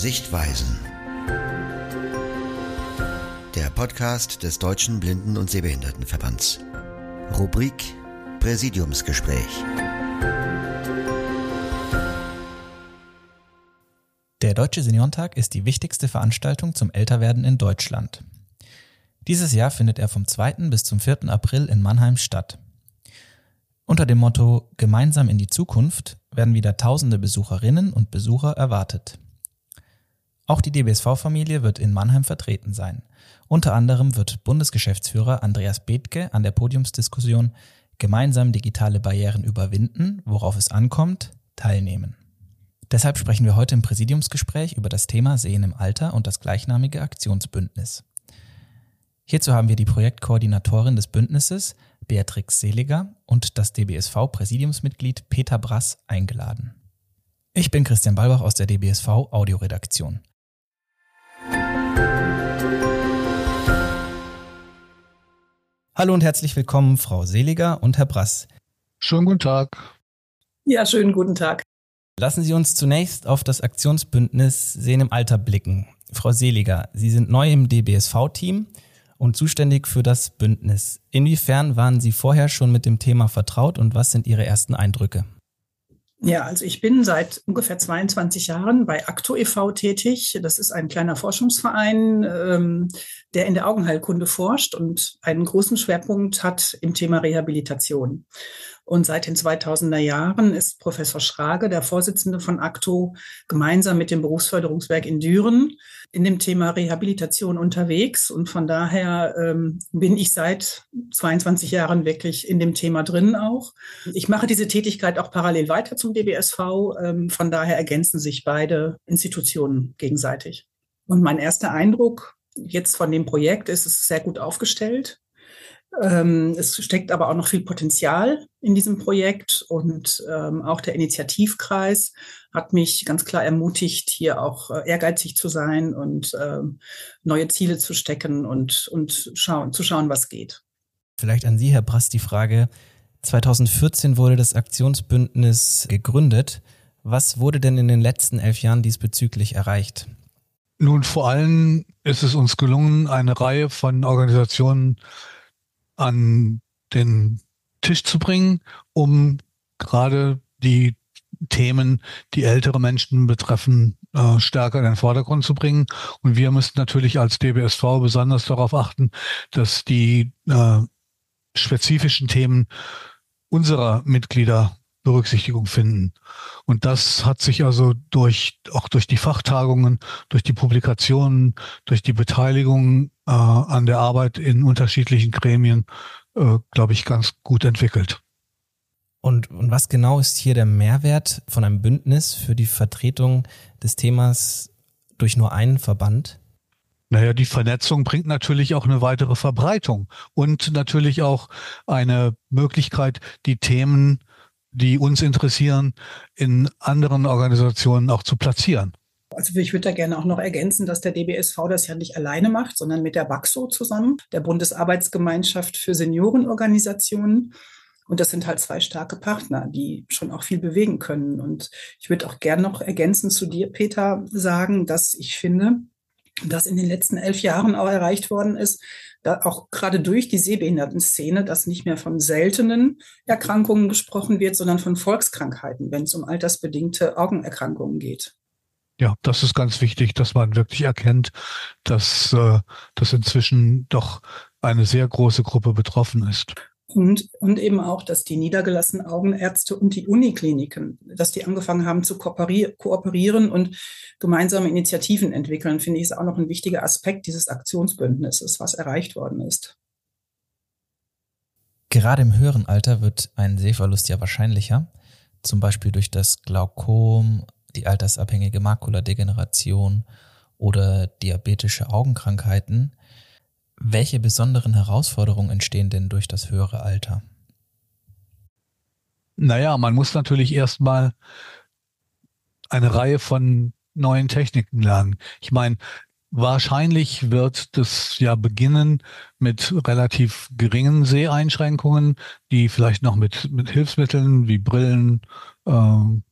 Sichtweisen. Der Podcast des Deutschen Blinden- und Sehbehindertenverbands. Rubrik Präsidiumsgespräch. Der Deutsche Seniorentag ist die wichtigste Veranstaltung zum Älterwerden in Deutschland. Dieses Jahr findet er vom 2. bis zum 4. April in Mannheim statt. Unter dem Motto „Gemeinsam in die Zukunft" werden wieder tausende Besucherinnen und Besucher erwartet. Auch die DBSV-Familie wird in Mannheim vertreten sein. Unter anderem wird Bundesgeschäftsführer Andreas Bethke an der Podiumsdiskussion „Gemeinsam digitale Barrieren überwinden, worauf es ankommt" teilnehmen. Deshalb sprechen wir heute im Präsidiumsgespräch über das Thema Sehen im Alter und das gleichnamige Aktionsbündnis. Hierzu haben wir die Projektkoordinatorin des Bündnisses, Beatrix Seliger, und das DBSV-Präsidiumsmitglied Peter Brass eingeladen. Ich bin Christian Balbach aus der DBSV-Audioredaktion. Hallo und herzlich willkommen, Frau Seliger und Herr Brass. Schönen guten Tag. Ja, schönen guten Tag. Lassen Sie uns zunächst auf das Aktionsbündnis Sehen im Alter blicken. Frau Seliger, Sie sind neu im DBSV-Team und zuständig für das Bündnis. Inwiefern waren Sie vorher schon mit dem Thema vertraut und was sind Ihre ersten Eindrücke? Ja, also ich bin seit ungefähr 22 Jahren bei ACTO e.V. tätig. Das ist ein kleiner Forschungsverein, der in der Augenheilkunde forscht und einen großen Schwerpunkt hat im Thema Rehabilitation. Und seit den 2000er Jahren ist Professor Schrage, der Vorsitzende von ACTO, gemeinsam mit dem Berufsförderungswerk in Düren in dem Thema Rehabilitation unterwegs. Und von daher bin ich seit 22 Jahren wirklich in dem Thema drin auch. Ich mache diese Tätigkeit auch parallel weiter zum DBSV. Von daher ergänzen sich beide Institutionen gegenseitig. Und mein erster Eindruck jetzt von dem Projekt ist, es ist sehr gut aufgestellt. Es steckt aber auch noch viel Potenzial in diesem Projekt und auch der Initiativkreis hat mich ganz klar ermutigt, hier auch ehrgeizig zu sein und neue Ziele zu stecken und zu schauen, was geht. Vielleicht an Sie, Herr Brass, die Frage: 2014 wurde das Aktionsbündnis gegründet. Was wurde denn in den letzten 11 Jahren diesbezüglich erreicht? Nun, vor allem ist es uns gelungen, eine Reihe von Organisationen an den Tisch zu bringen, um gerade die Themen, die ältere Menschen betreffen, stärker in den Vordergrund zu bringen. Und wir müssen natürlich als DBSV besonders darauf achten, dass die spezifischen Themen unserer Mitglieder Berücksichtigung finden. Und das hat sich also auch durch die Fachtagungen, durch die Publikationen, durch die Beteiligung an der Arbeit in unterschiedlichen Gremien, glaube ich, ganz gut entwickelt. Und was genau ist hier der Mehrwert von einem Bündnis für die Vertretung des Themas durch nur einen Verband? Naja, die Vernetzung bringt natürlich auch eine weitere Verbreitung und natürlich auch eine Möglichkeit, die Themen, die uns interessieren, in anderen Organisationen auch zu platzieren. Also ich würde da gerne auch noch ergänzen, dass der DBSV das ja nicht alleine macht, sondern mit der BAXO zusammen, der Bundesarbeitsgemeinschaft für Seniorenorganisationen. Und das sind halt zwei starke Partner, die schon auch viel bewegen können. Und ich würde auch gerne noch ergänzend zu dir, Peter, sagen, dass ich finde, dass in den letzten 11 Jahren auch erreicht worden ist, da auch gerade durch die Sehbehindertenszene, dass nicht mehr von seltenen Erkrankungen gesprochen wird, sondern von Volkskrankheiten, wenn es um altersbedingte Augenerkrankungen geht. Ja, das ist ganz wichtig, dass man wirklich erkennt, dass inzwischen doch eine sehr große Gruppe betroffen ist. Und eben auch, dass die niedergelassenen Augenärzte und die Unikliniken, dass die angefangen haben zu kooperieren und gemeinsame Initiativen entwickeln, finde ich, ist auch noch ein wichtiger Aspekt dieses Aktionsbündnisses, was erreicht worden ist. Gerade im höheren Alter wird ein Sehverlust ja wahrscheinlicher, zum Beispiel durch das Glaukom, die altersabhängige Makuladegeneration oder diabetische Augenkrankheiten. Welche besonderen Herausforderungen entstehen denn durch das höhere Alter? Naja, man muss natürlich erstmal eine Reihe von neuen Techniken lernen. Ich meine, wahrscheinlich wird das ja beginnen mit relativ geringen Seheinschränkungen, die vielleicht noch mit Hilfsmitteln wie Brillen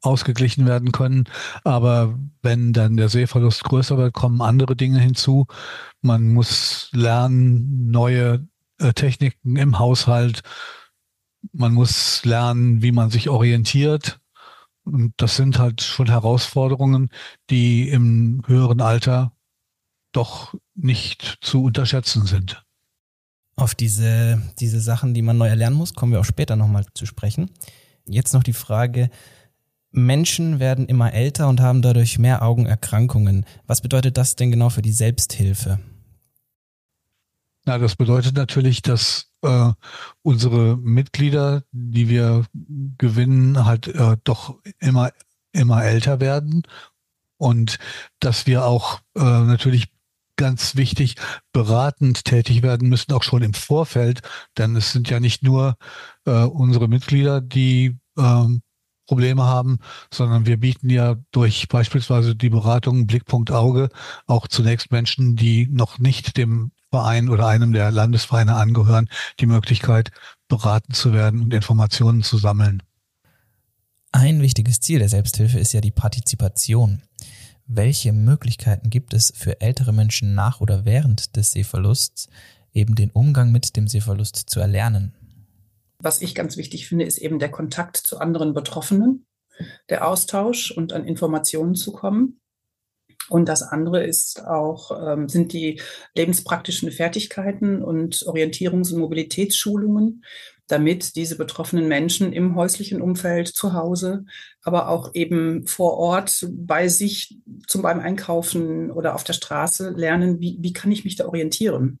ausgeglichen werden können. Aber wenn dann der Sehverlust größer wird, kommen andere Dinge hinzu. Man muss lernen, neue Techniken im Haushalt. Man muss lernen, wie man sich orientiert. Und das sind halt schon Herausforderungen, die im höheren Alter doch nicht zu unterschätzen sind. Auf diese Sachen, die man neu erlernen muss, kommen wir auch später nochmal zu sprechen. Jetzt noch die Frage, Menschen werden immer älter und haben dadurch mehr Augenerkrankungen. Was bedeutet das denn genau für die Selbsthilfe? Na, das bedeutet natürlich, dass unsere Mitglieder, die wir gewinnen, halt doch immer älter werden und dass wir auch natürlich ganz wichtig beratend tätig werden müssen, auch schon im Vorfeld, denn es sind ja nicht nur unsere Mitglieder, die Probleme haben, sondern wir bieten ja durch beispielsweise die Beratung Blickpunkt Auge auch zunächst Menschen, die noch nicht dem Verein oder einem der Landesvereine angehören, die Möglichkeit, beraten zu werden und Informationen zu sammeln. Ein wichtiges Ziel der Selbsthilfe ist ja die Partizipation. Welche Möglichkeiten gibt es für ältere Menschen nach oder während des Sehverlusts, eben den Umgang mit dem Sehverlust zu erlernen? Was ich ganz wichtig finde, ist eben der Kontakt zu anderen Betroffenen, der Austausch und an Informationen zu kommen. Und das andere ist auch, sind die lebenspraktischen Fertigkeiten und Orientierungs- und Mobilitätsschulungen, damit diese betroffenen Menschen im häuslichen Umfeld zu Hause, aber auch eben vor Ort bei sich beim Einkaufen oder auf der Straße lernen, wie kann ich mich da orientieren.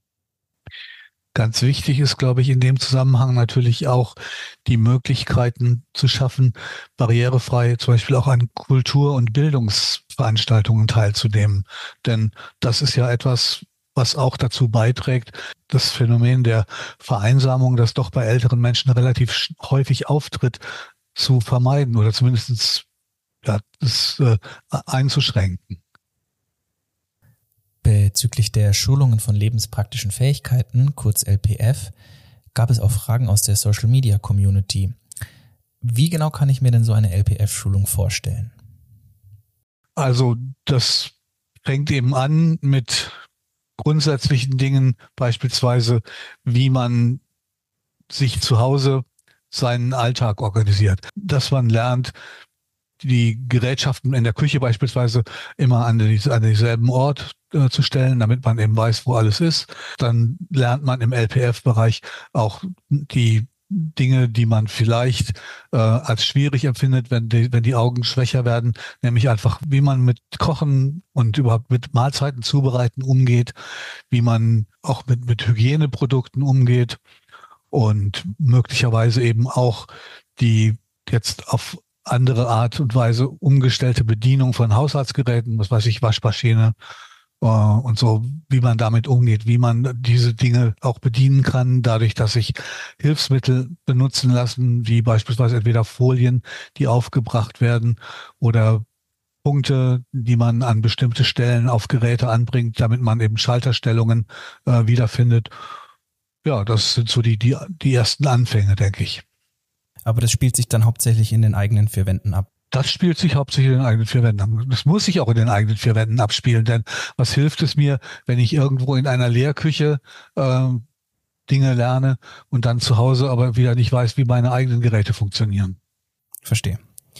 Ganz wichtig ist, glaube ich, in dem Zusammenhang natürlich auch die Möglichkeiten zu schaffen, barrierefrei zum Beispiel auch an Kultur- und Bildungsveranstaltungen teilzunehmen. Denn das ist ja etwas, was auch dazu beiträgt, das Phänomen der Vereinsamung, das doch bei älteren Menschen relativ häufig auftritt, zu vermeiden oder zumindest das einzuschränken. Bezüglich der Schulungen von lebenspraktischen Fähigkeiten, kurz LPF, gab es auch Fragen aus der Social-Media-Community. Wie genau kann ich mir denn so eine LPF-Schulung vorstellen? Also das fängt eben an mit grundsätzlichen Dingen, beispielsweise wie man sich zu Hause seinen Alltag organisiert. Dass man lernt, die Gerätschaften in der Küche beispielsweise immer an denselben Ort zu stellen, damit man eben weiß, wo alles ist. Dann lernt man im LPF-Bereich auch die Dinge, die man vielleicht als schwierig empfindet, wenn die Augen schwächer werden, nämlich einfach, wie man mit Kochen und überhaupt mit Mahlzeiten zubereiten umgeht, wie man auch mit Hygieneprodukten umgeht und möglicherweise eben auch die jetzt auf andere Art und Weise umgestellte Bedienung von Haushaltsgeräten, was weiß ich, Waschmaschine und so, wie man damit umgeht, wie man diese Dinge auch bedienen kann, dadurch, dass sich Hilfsmittel benutzen lassen, wie beispielsweise entweder Folien, die aufgebracht werden oder Punkte, die man an bestimmte Stellen auf Geräte anbringt, damit man eben Schalterstellungen wiederfindet. Ja, das sind so die ersten Anfänge, denke ich. Aber das spielt sich dann hauptsächlich in den eigenen vier Wänden ab. Das spielt sich hauptsächlich in den eigenen vier Wänden ab. Das muss sich auch in den eigenen vier Wänden abspielen, denn was hilft es mir, wenn ich irgendwo in einer Lehrküche Dinge lerne und dann zu Hause aber wieder nicht weiß, wie meine eigenen Geräte funktionieren? Verstehe.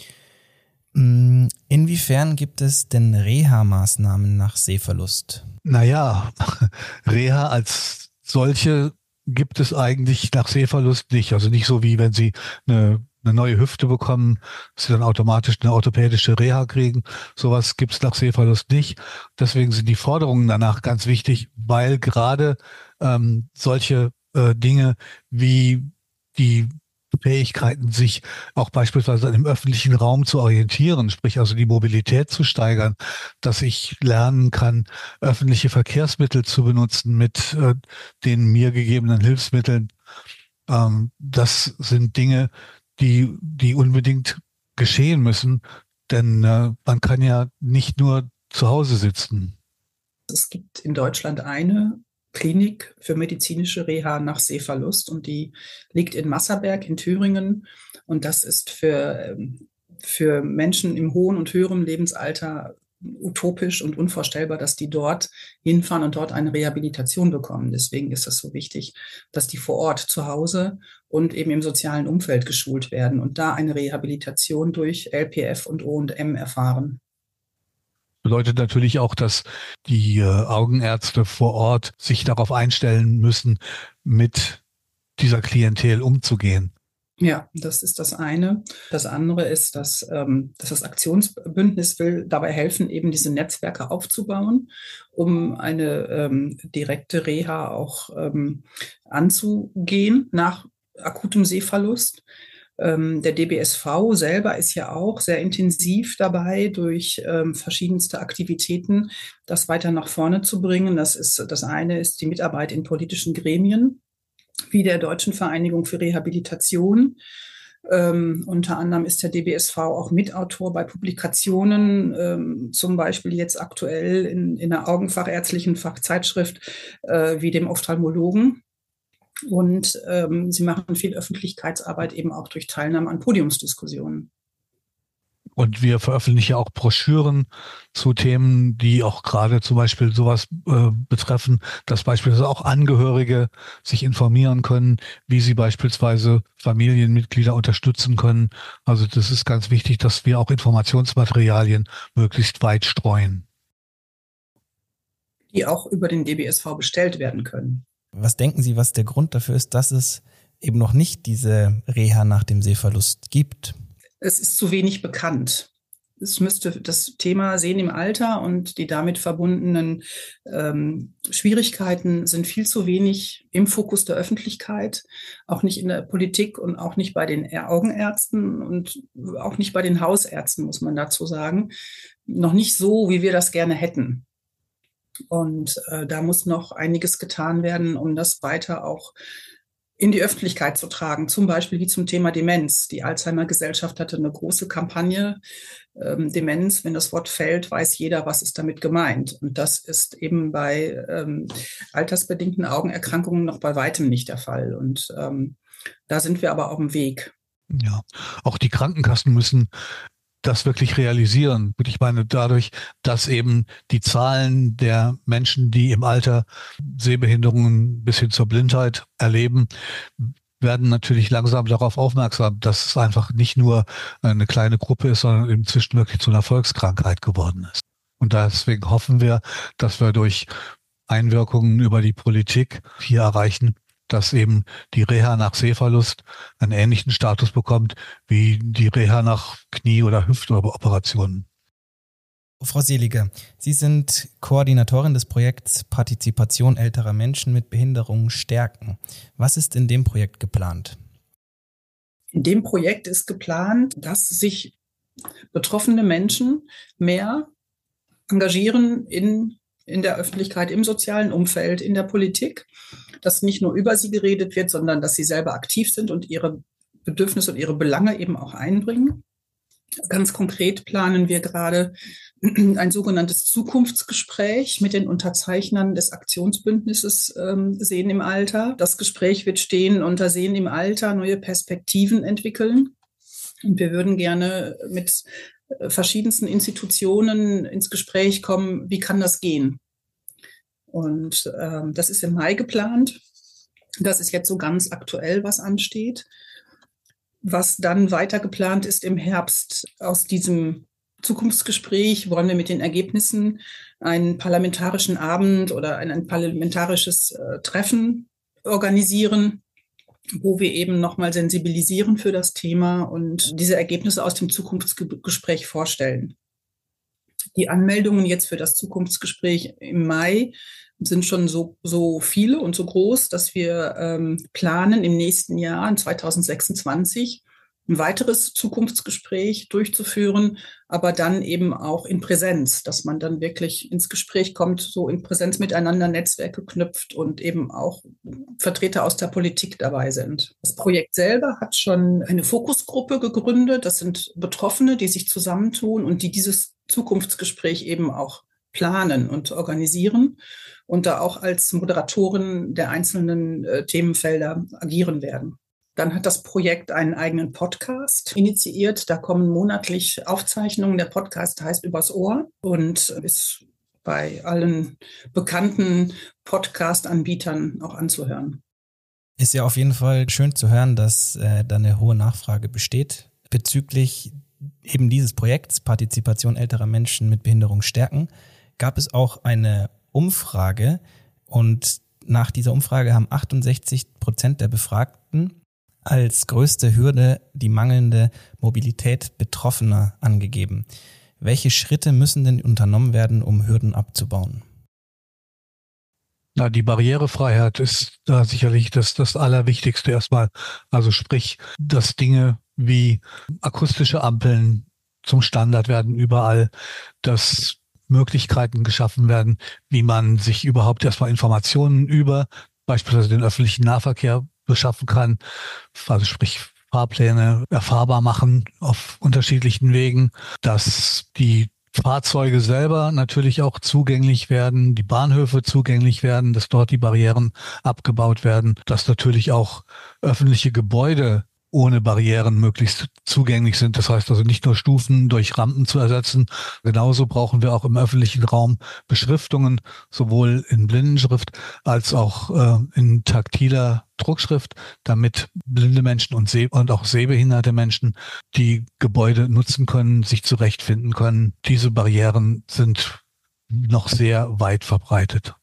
Inwiefern gibt es denn Reha-Maßnahmen nach Sehverlust? Naja, Reha als solche gibt es eigentlich nach Sehverlust nicht. Also nicht so wie wenn Sie eine neue Hüfte bekommen, dass Sie dann automatisch eine orthopädische Reha kriegen. Sowas gibt es nach Sehverlust nicht. Deswegen sind die Forderungen danach ganz wichtig, weil gerade solche Dinge wie die Fähigkeiten, sich auch beispielsweise im öffentlichen Raum zu orientieren, sprich also die Mobilität zu steigern, dass ich lernen kann, öffentliche Verkehrsmittel zu benutzen mit den mir gegebenen Hilfsmitteln. Das sind Dinge, die unbedingt geschehen müssen, denn man kann ja nicht nur zu Hause sitzen. Es gibt in Deutschland eine Klinik für medizinische Reha nach Sehverlust und die liegt in Masserberg in Thüringen und das ist für für Menschen im hohen und höheren Lebensalter utopisch und unvorstellbar, dass die dort hinfahren und dort eine Rehabilitation bekommen. Deswegen ist es so wichtig, dass die vor Ort zu Hause und eben im sozialen Umfeld geschult werden und da eine Rehabilitation durch LPF und O&M erfahren. Bedeutet natürlich auch, dass die Augenärzte vor Ort sich darauf einstellen müssen, mit dieser Klientel umzugehen. Ja, das ist das eine. Das andere ist, dass das Aktionsbündnis will dabei helfen, eben diese Netzwerke aufzubauen, um eine direkte Reha auch anzugehen nach akutem Sehverlust. Der DBSV selber ist ja auch sehr intensiv dabei, durch verschiedenste Aktivitäten das weiter nach vorne zu bringen. Das eine ist die Mitarbeit in politischen Gremien, wie der Deutschen Vereinigung für Rehabilitation. Unter anderem ist der DBSV auch Mitautor bei Publikationen, zum Beispiel jetzt aktuell in der augenfachärztlichen Fachzeitschrift wie dem Ophthalmologen. Und sie machen viel Öffentlichkeitsarbeit eben auch durch Teilnahme an Podiumsdiskussionen. Und wir veröffentlichen ja auch Broschüren zu Themen, die auch gerade zum Beispiel sowas betreffen, dass beispielsweise auch Angehörige sich informieren können, wie sie beispielsweise Familienmitglieder unterstützen können. Also das ist ganz wichtig, dass wir auch Informationsmaterialien möglichst weit streuen. Die auch über den DBSV bestellt werden können. Was denken Sie, was der Grund dafür ist, dass es eben noch nicht diese Reha nach dem Sehverlust gibt? Es ist zu wenig bekannt. Es müsste das Thema Sehen im Alter und die damit verbundenen Schwierigkeiten sind viel zu wenig im Fokus der Öffentlichkeit, auch nicht in der Politik und auch nicht bei den Augenärzten und auch nicht bei den Hausärzten, muss man dazu sagen. Noch nicht so, wie wir das gerne hätten. Und da muss noch einiges getan werden, um das weiter auch in die Öffentlichkeit zu tragen, zum Beispiel wie zum Thema Demenz. Die Alzheimer-Gesellschaft hatte eine große Kampagne, Demenz, wenn das Wort fällt, weiß jeder, was ist damit gemeint. Und das ist eben bei altersbedingten Augenerkrankungen noch bei weitem nicht der Fall. Und da sind wir aber auf dem Weg. Ja, auch die Krankenkassen müssen das wirklich realisieren. Ich meine, dadurch, dass eben die Zahlen der Menschen, die im Alter Sehbehinderungen bis hin zur Blindheit erleben, werden natürlich langsam darauf aufmerksam, dass es einfach nicht nur eine kleine Gruppe ist, sondern inzwischen wirklich zu einer Volkskrankheit geworden ist. Und deswegen hoffen wir, dass wir durch Einwirkungen über die Politik hier erreichen, dass eben die Reha nach Sehverlust einen ähnlichen Status bekommt wie die Reha nach Knie- oder Hüftoperationen. Frau Selige, Sie sind Koordinatorin des Projekts Partizipation älterer Menschen mit Behinderungen stärken. Was ist in dem Projekt geplant? In dem Projekt ist geplant, dass sich betroffene Menschen mehr engagieren in der Öffentlichkeit, im sozialen Umfeld, in der Politik, dass nicht nur über sie geredet wird, sondern dass sie selber aktiv sind und ihre Bedürfnisse und ihre Belange eben auch einbringen. Ganz konkret planen wir gerade ein sogenanntes Zukunftsgespräch mit den Unterzeichnern des Aktionsbündnisses Sehen im Alter. Das Gespräch wird stehen unter Sehen im Alter, neue Perspektiven entwickeln. Und wir würden gerne mit verschiedensten Institutionen ins Gespräch kommen, wie kann das gehen? Und das ist im Mai geplant. Das ist jetzt so ganz aktuell, was ansteht. Was dann weiter geplant ist im Herbst, aus diesem Zukunftsgespräch wollen wir mit den Ergebnissen einen parlamentarischen Abend oder ein parlamentarisches Treffen organisieren, wo wir eben nochmal sensibilisieren für das Thema und diese Ergebnisse aus dem Zukunftsgespräch vorstellen. Die Anmeldungen jetzt für das Zukunftsgespräch im Mai sind schon so viele und so groß, dass wir planen, im nächsten Jahr, in 2026, ein weiteres Zukunftsgespräch durchzuführen, aber dann eben auch in Präsenz, dass man dann wirklich ins Gespräch kommt, so in Präsenz miteinander Netzwerke knüpft und eben auch Vertreter aus der Politik dabei sind. Das Projekt selber hat schon eine Fokusgruppe gegründet. Das sind Betroffene, die sich zusammentun und die dieses Zukunftsgespräch eben auch planen und organisieren und da auch als Moderatoren der einzelnen Themenfelder agieren werden. Dann hat das Projekt einen eigenen Podcast initiiert. Da kommen monatlich Aufzeichnungen. Der Podcast heißt Übers Ohr und ist bei allen bekannten Podcast-Anbietern auch anzuhören. Ist ja auf jeden Fall schön zu hören, dass da eine hohe Nachfrage besteht bezüglich eben dieses Projekts Partizipation älterer Menschen mit Behinderung stärken. Gab es auch eine Umfrage und nach dieser Umfrage haben 68% der Befragten als größte Hürde die mangelnde Mobilität Betroffener angegeben. Welche Schritte müssen denn unternommen werden, um Hürden abzubauen? Na, die Barrierefreiheit ist da sicherlich das Allerwichtigste erstmal. Also sprich, dass Dinge wie akustische Ampeln zum Standard werden überall, dass Möglichkeiten geschaffen werden, wie man sich überhaupt erstmal Informationen über beispielsweise den öffentlichen Nahverkehr beschaffen kann, also sprich Fahrpläne erfahrbar machen auf unterschiedlichen Wegen, dass die Fahrzeuge selber natürlich auch zugänglich werden, die Bahnhöfe zugänglich werden, dass dort die Barrieren abgebaut werden, dass natürlich auch öffentliche Gebäude ohne Barrieren möglichst zugänglich sind. Das heißt also nicht nur Stufen durch Rampen zu ersetzen. Genauso brauchen wir auch im öffentlichen Raum Beschriftungen, sowohl in Blindenschrift als auch in taktiler Druckschrift, damit blinde Menschen und auch sehbehinderte Menschen die Gebäude nutzen können, sich zurechtfinden können. Diese Barrieren sind noch sehr weit verbreitet.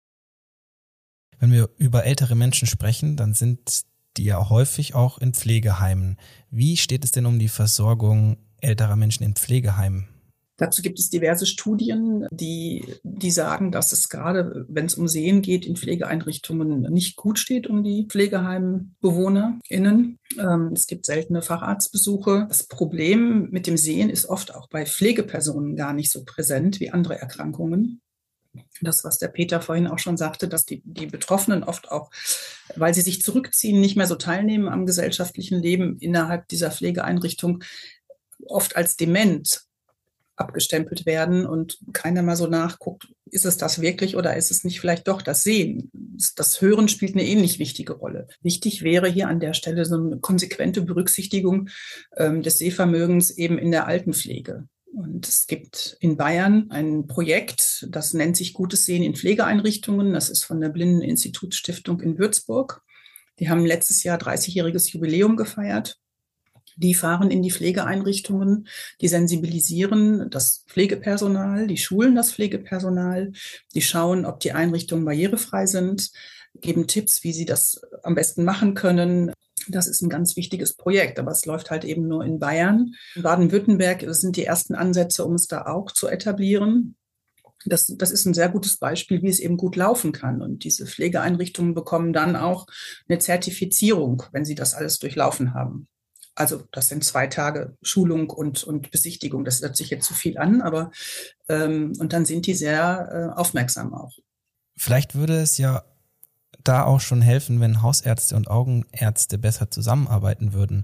Wenn wir über ältere Menschen sprechen, dann sind die ja häufig auch in Pflegeheimen. Wie steht es denn um die Versorgung älterer Menschen in Pflegeheimen? Dazu gibt es diverse Studien, die sagen, dass es gerade, wenn es um Sehen geht, in Pflegeeinrichtungen nicht gut steht um die PflegeheimbewohnerInnen. Es gibt seltene Facharztbesuche. Das Problem mit dem Sehen ist oft auch bei Pflegepersonen gar nicht so präsent wie andere Erkrankungen. Das, was der Peter vorhin auch schon sagte, dass die Betroffenen oft auch, weil sie sich zurückziehen, nicht mehr so teilnehmen am gesellschaftlichen Leben innerhalb dieser Pflegeeinrichtung, oft als dement abgestempelt werden und keiner mal so nachguckt, ist es das wirklich oder ist es nicht vielleicht doch das Sehen? Das Hören spielt eine ähnlich wichtige Rolle. Wichtig wäre hier an der Stelle so eine konsequente Berücksichtigung des Sehvermögens eben in der Altenpflege. Und es gibt in Bayern ein Projekt, das nennt sich Gutes Sehen in Pflegeeinrichtungen. Das ist von der Blindeninstitutsstiftung in Würzburg. Die haben letztes Jahr 30-jähriges Jubiläum gefeiert. Die fahren in die Pflegeeinrichtungen, die sensibilisieren das Pflegepersonal, die schulen das Pflegepersonal, die schauen, ob die Einrichtungen barrierefrei sind, geben Tipps, wie sie das am besten machen können. Das ist ein ganz wichtiges Projekt, aber es läuft halt eben nur in Bayern. In Baden-Württemberg sind die ersten Ansätze, um es da auch zu etablieren. Das ist ein sehr gutes Beispiel, wie es eben gut laufen kann. Und diese Pflegeeinrichtungen bekommen dann auch eine Zertifizierung, wenn sie das alles durchlaufen haben. Also das sind 2 Tage Schulung und Besichtigung. Das hört sich jetzt zu viel an, aber und dann sind die sehr aufmerksam auch. Vielleicht würde es ja da auch schon helfen, wenn Hausärzte und Augenärzte besser zusammenarbeiten würden,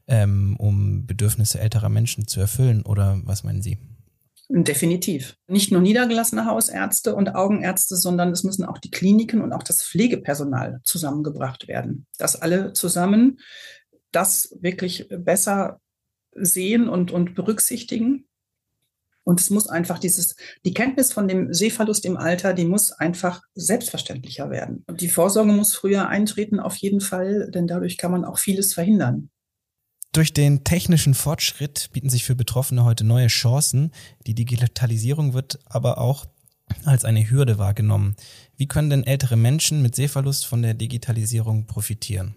um Bedürfnisse älterer Menschen zu erfüllen. Oder was meinen Sie? Definitiv. Nicht nur niedergelassene Hausärzte und Augenärzte, sondern es müssen auch die Kliniken und auch das Pflegepersonal zusammengebracht werden. Dass alle zusammen das wirklich besser sehen und berücksichtigen. Und es muss einfach die Kenntnis von dem Sehverlust im Alter, die muss einfach selbstverständlicher werden. Und die Vorsorge muss früher eintreten, auf jeden Fall, denn dadurch kann man auch vieles verhindern. Durch den technischen Fortschritt bieten sich für Betroffene heute neue Chancen. Die Digitalisierung wird aber auch als eine Hürde wahrgenommen. Wie können denn ältere Menschen mit Sehverlust von der Digitalisierung profitieren?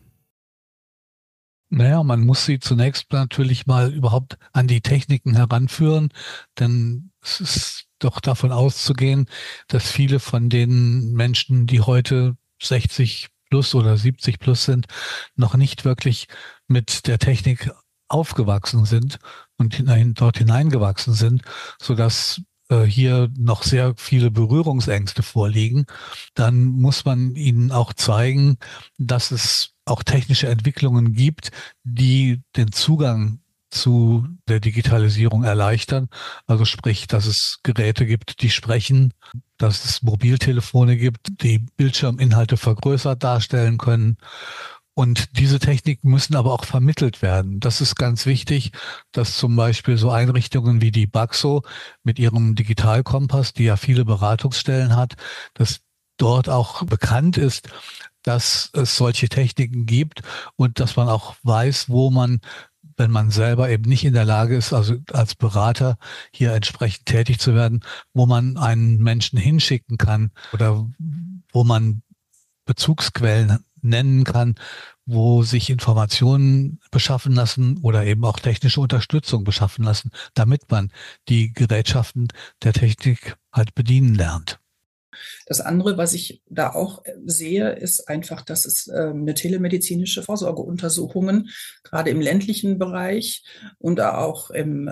Naja, man muss sie zunächst natürlich mal überhaupt an die Techniken heranführen, denn es ist doch davon auszugehen, dass viele von den Menschen, die heute 60 plus oder 70 plus sind, noch nicht wirklich mit der Technik aufgewachsen sind und dort hineingewachsen sind, sodass hier noch sehr viele Berührungsängste vorliegen. Dann muss man ihnen auch zeigen, dass es auch technische Entwicklungen gibt, die den Zugang zu der Digitalisierung erleichtern. Also sprich, dass es Geräte gibt, die sprechen, dass es Mobiltelefone gibt, die Bildschirminhalte vergrößert darstellen können Und diese Techniken müssen aber auch vermittelt werden. Das ist ganz wichtig, dass zum Beispiel so Einrichtungen wie die Baxo mit ihrem Digitalkompass, die ja viele Beratungsstellen hat, dass dort auch bekannt ist, dass es solche Techniken gibt und dass man auch weiß, wo man, wenn man selber eben nicht in der Lage ist, also als Berater hier entsprechend tätig zu werden, wo man einen Menschen hinschicken kann oder wo man Bezugsquellen nennen kann, wo sich Informationen beschaffen lassen oder eben auch technische Unterstützung beschaffen lassen, damit man die Gerätschaften der Technik halt bedienen lernt. Das andere, was ich da auch sehe, ist einfach, dass es eine telemedizinische Vorsorgeuntersuchungen gerade im ländlichen Bereich und auch in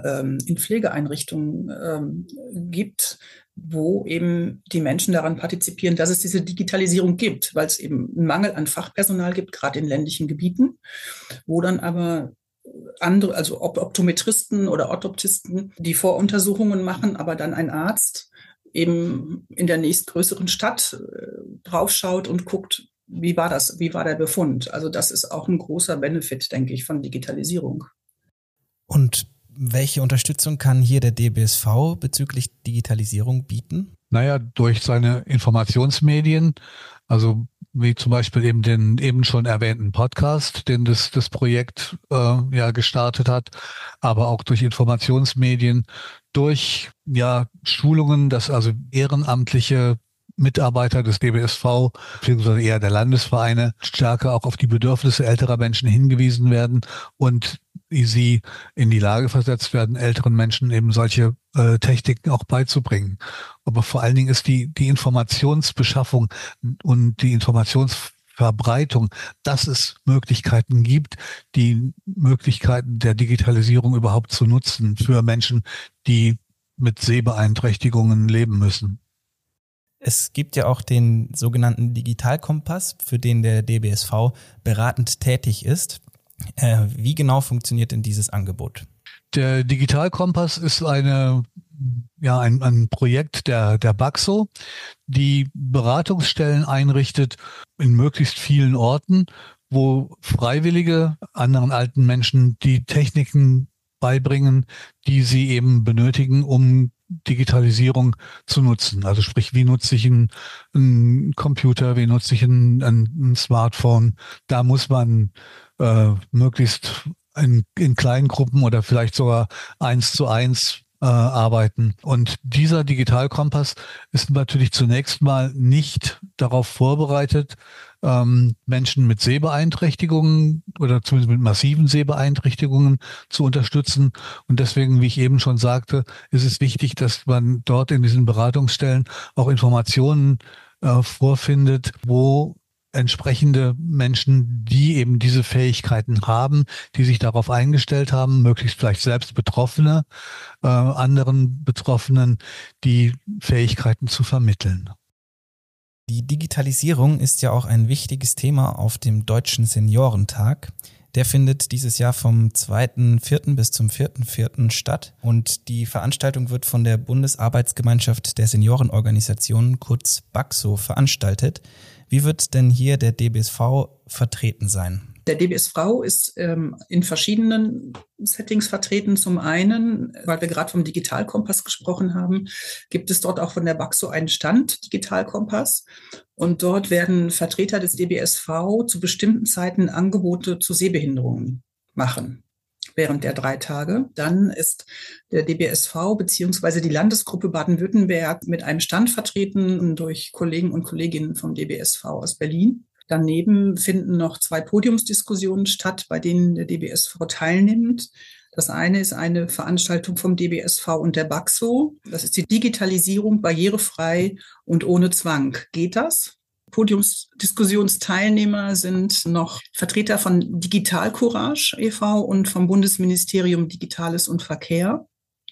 Pflegeeinrichtungen gibt, wo eben die Menschen daran partizipieren, dass es diese Digitalisierung gibt, weil es eben einen Mangel an Fachpersonal gibt, gerade in ländlichen Gebieten, wo dann aber andere, also Optometristen oder Orthoptisten, die Voruntersuchungen machen, aber dann ein Arzt eben in der nächstgrößeren Stadt draufschaut und guckt, wie war der Befund. Also das ist auch ein großer Benefit, denke ich, von Digitalisierung. Und welche Unterstützung kann hier der DBSV bezüglich Digitalisierung bieten? Naja, durch seine Informationsmedien, also wie zum Beispiel eben den eben schon erwähnten Podcast, den das Projekt ja gestartet hat, aber auch durch Informationsmedien, durch ja Schulungen, dass also ehrenamtliche Mitarbeiter des DBSV, beziehungsweise eher der Landesvereine, stärker auch auf die Bedürfnisse älterer Menschen hingewiesen werden und sie in die Lage versetzt werden, älteren Menschen eben solche Techniken auch beizubringen. Aber vor allen Dingen ist die Informationsbeschaffung und die Informationsverbreitung, dass es Möglichkeiten gibt, die Möglichkeiten der Digitalisierung überhaupt zu nutzen für Menschen, die mit Sehbeeinträchtigungen leben müssen. Es gibt ja auch den sogenannten Digitalkompass, für den der DBSV beratend tätig ist. Wie genau funktioniert denn dieses Angebot? Der Digitalkompass ist ein Projekt der Baxo, die Beratungsstellen einrichtet in möglichst vielen Orten, wo Freiwillige anderen alten Menschen die Techniken beibringen, die sie eben benötigen, um Digitalisierung zu nutzen. Also sprich, wie nutze ich einen Computer, wie nutze ich ein Smartphone. Da muss man möglichst in kleinen Gruppen oder vielleicht sogar 1:1 arbeiten. Und dieser Digitalkompass ist natürlich zunächst mal nicht darauf vorbereitet, Menschen mit Sehbeeinträchtigungen oder zumindest mit massiven Sehbeeinträchtigungen zu unterstützen. Und deswegen, wie ich eben schon sagte, ist es wichtig, dass man dort in diesen Beratungsstellen auch Informationen vorfindet, wo entsprechende Menschen, die eben diese Fähigkeiten haben, die sich darauf eingestellt haben, möglichst vielleicht selbst Betroffene, anderen Betroffenen, die Fähigkeiten zu vermitteln. Die Digitalisierung ist ja auch ein wichtiges Thema auf dem Deutschen Seniorentag. Der findet dieses Jahr vom 2.4. bis zum 4.4. statt und die Veranstaltung wird von der Bundesarbeitsgemeinschaft der Seniorenorganisationen, kurz BAXO, veranstaltet. Wie wird denn hier der DBSV vertreten sein? Der DBSV ist in verschiedenen Settings vertreten. Zum einen, weil wir gerade vom Digitalkompass gesprochen haben, gibt es dort auch von der BAXO einen Stand, Digitalkompass. Und dort werden Vertreter des DBSV zu bestimmten Zeiten Angebote zu Sehbehinderungen machen während der 3 Tage. Dann ist der DBSV bzw. die Landesgruppe Baden-Württemberg mit einem Stand vertreten durch Kollegen und Kolleginnen vom DBSV aus Berlin. Daneben finden noch 2 Podiumsdiskussionen statt, bei denen der DBSV teilnimmt. Das eine ist eine Veranstaltung vom DBSV und der BAXO. Das ist die Digitalisierung barrierefrei und ohne Zwang. Geht das? Podiumsdiskussionsteilnehmer sind noch Vertreter von Digital Courage e.V. und vom Bundesministerium Digitales und Verkehr.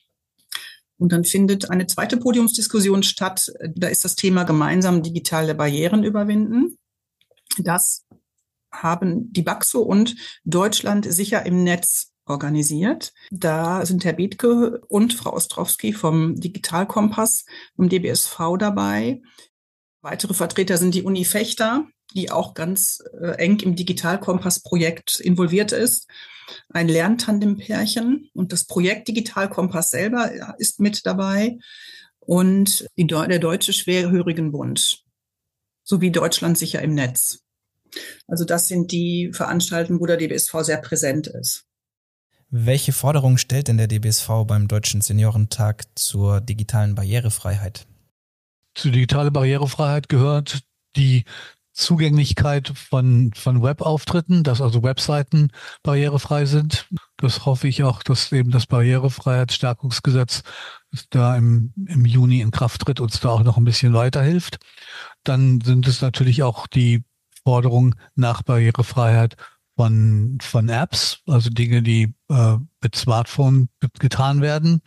Und dann findet eine zweite Podiumsdiskussion statt. Da ist das Thema gemeinsam digitale Barrieren überwinden. Das haben die BAXO und Deutschland sicher im Netz organisiert. Da sind Herr Bethke und Frau Ostrowski vom Digitalkompass, vom DBSV dabei. Weitere Vertreter sind die Uni Vechta, die auch ganz eng im Digitalkompass-Projekt involviert ist. Ein Lerntandem-Pärchen und das Projekt Digitalkompass selber ist mit dabei und der Deutsche Schwerhörigenbund sowie Deutschland sicher im Netz. Also das sind die Veranstaltungen, wo der DBSV sehr präsent ist. Welche Forderungen stellt denn der DBSV beim Deutschen Seniorentag zur digitalen Barrierefreiheit? Zur digitalen Barrierefreiheit gehört die Zugänglichkeit von Webauftritten, dass also Webseiten barrierefrei sind. Das hoffe ich auch, dass eben das Barrierefreiheitsstärkungsgesetz, das da im Juni in Kraft tritt, uns da auch noch ein bisschen weiterhilft. Dann sind es natürlich auch die Forderungen nach Barrierefreiheit von Apps, also Dinge, die mit Smartphone getan werden.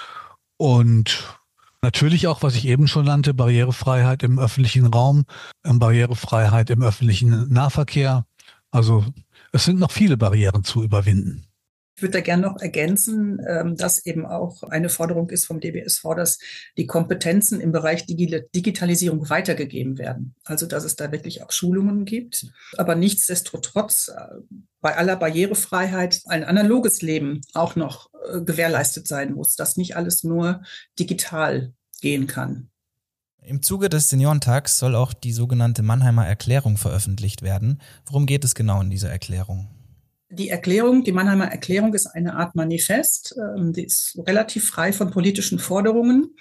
Und natürlich auch, was ich eben schon nannte, Barrierefreiheit im öffentlichen Raum, Barrierefreiheit im öffentlichen Nahverkehr. Also es sind noch viele Barrieren zu überwinden. Ich würde da gerne noch ergänzen, dass eben auch eine Forderung ist vom DBSV, dass die Kompetenzen im Bereich Digitalisierung weitergegeben werden. Also dass es da wirklich auch Schulungen gibt. Aber nichtsdestotrotz bei aller Barrierefreiheit ein analoges Leben auch noch gewährleistet sein muss, dass nicht alles nur digital gehen kann. Im Zuge des Seniorentags soll auch die sogenannte Mannheimer Erklärung veröffentlicht werden. Worum geht es genau in dieser Erklärung? Die Mannheimer Erklärung ist eine Art Manifest. Die ist relativ frei von politischen Forderungen,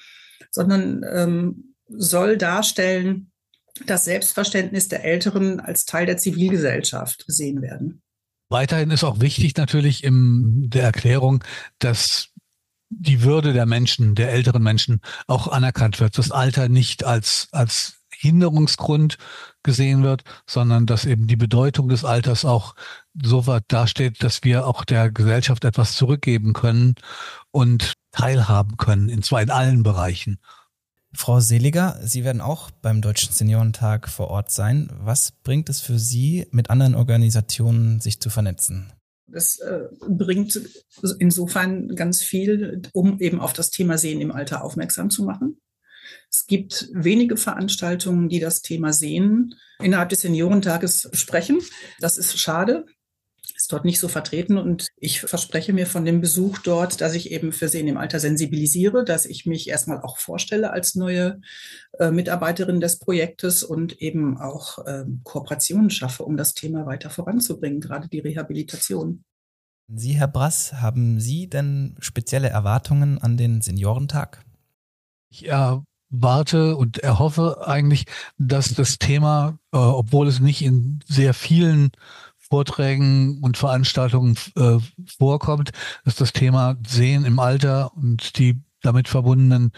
sondern soll darstellen, das Selbstverständnis der Älteren als Teil der Zivilgesellschaft gesehen werden. Weiterhin ist auch wichtig natürlich in der Erklärung, dass die Würde der Menschen, der älteren Menschen auch anerkannt wird. Das Alter nicht als Hinderungsgrund gesehen wird, sondern dass eben die Bedeutung des Alters auch so weit dasteht, dass wir auch der Gesellschaft etwas zurückgeben können und teilhaben können, und zwar in allen Bereichen. Frau Seliger, Sie werden auch beim Deutschen Seniorentag vor Ort sein. Was bringt es für Sie, mit anderen Organisationen sich zu vernetzen? Das bringt insofern ganz viel, um eben auf das Thema Sehen im Alter aufmerksam zu machen. Es gibt wenige Veranstaltungen, die das Thema Sehen innerhalb des Seniorentages sprechen. Das ist schade. Ist dort nicht so vertreten und ich verspreche mir von dem Besuch dort, dass ich eben für Sehen im Alter sensibilisiere, dass ich mich erstmal auch vorstelle als neue Mitarbeiterin des Projektes und eben auch Kooperationen schaffe, um das Thema weiter voranzubringen, gerade die Rehabilitation. Sie, Herr Brass, haben Sie denn spezielle Erwartungen an den Seniorentag? Ich erwarte und erhoffe eigentlich, dass das Thema, obwohl es nicht in sehr vielen Vorträgen und Veranstaltungen vorkommt, dass das Thema Sehen im Alter und die damit verbundenen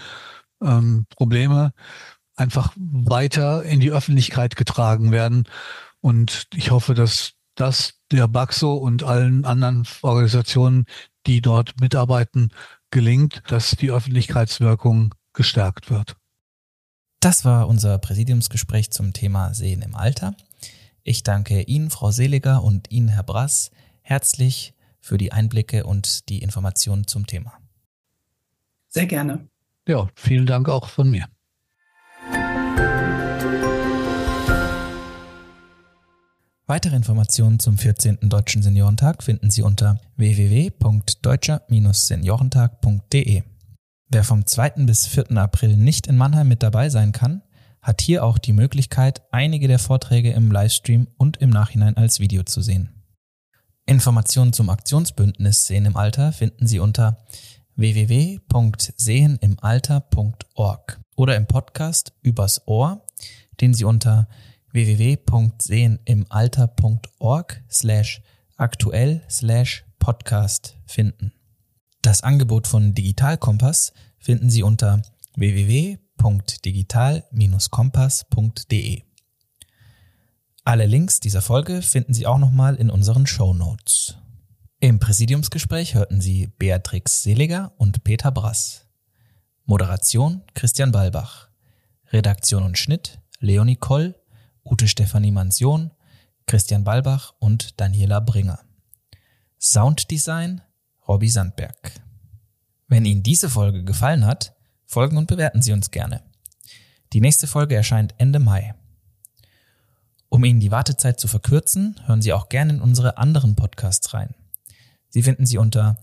Probleme einfach weiter in die Öffentlichkeit getragen werden. Und ich hoffe, dass das der BAXO und allen anderen Organisationen, die dort mitarbeiten, gelingt, dass die Öffentlichkeitswirkung gestärkt wird. Das war unser Präsidiumsgespräch zum Thema Sehen im Alter. Ich danke Ihnen, Frau Seliger, und Ihnen, Herr Brass, herzlich für die Einblicke und die Informationen zum Thema. Sehr gerne. Ja, vielen Dank auch von mir. Weitere Informationen zum 14. Deutschen Seniorentag finden Sie unter www.deutscher-seniorentag.de. Wer vom 2. bis 4. April nicht in Mannheim mit dabei sein kann, hat hier auch die Möglichkeit, einige der Vorträge im Livestream und im Nachhinein als Video zu sehen. Informationen zum Aktionsbündnis Sehen im Alter finden Sie unter www.sehenimalter.org oder im Podcast Übers Ohr, den Sie unter www.sehenimalter.org/aktuell/podcast finden. Das Angebot von Digitalkompass finden Sie unter www.digital-kompass.de. Alle Links dieser Folge finden Sie auch nochmal in unseren Shownotes. Im Präsidiumsgespräch hörten Sie Beatrix Seliger und Peter Brass. Moderation Christian Balbach. Redaktion und Schnitt Leonie Koll, Ute Stefanie Mansion, Christian Balbach und Daniela Bringer. Sounddesign Robby Sandberg. Wenn Ihnen diese Folge gefallen hat, folgen und bewerten Sie uns gerne. Die nächste Folge erscheint Ende Mai. Um Ihnen die Wartezeit zu verkürzen, hören Sie auch gerne in unsere anderen Podcasts rein. Sie finden sie unter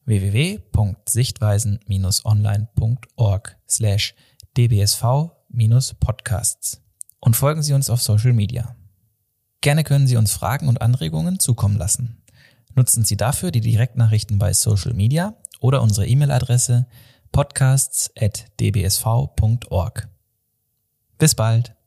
www.sichtweisen-online.org/dbsv-podcasts und folgen Sie uns auf Social Media. Gerne können Sie uns Fragen und Anregungen zukommen lassen. Nutzen Sie dafür die Direktnachrichten bei Social Media oder unsere E-Mail-Adresse podcasts@dbsv.org. Bis bald!